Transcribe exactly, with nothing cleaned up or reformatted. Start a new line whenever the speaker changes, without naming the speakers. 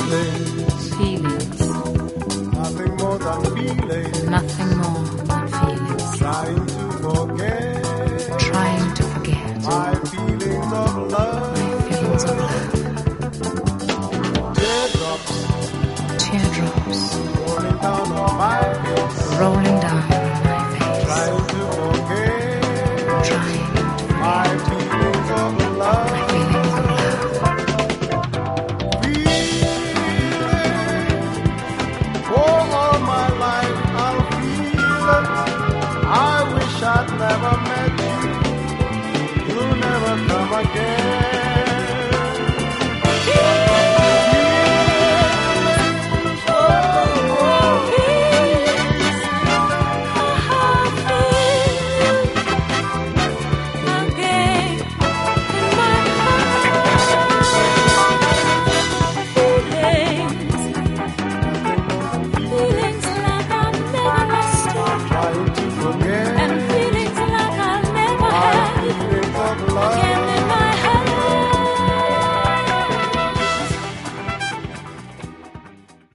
feelings,
feelings,
nothing more than feelings,
nothing more than feelings,
trying to forget,
trying to forget
my feelings of love,
my feelings of love,
teardrops,
teardrops
rolling down on my face,
rolling down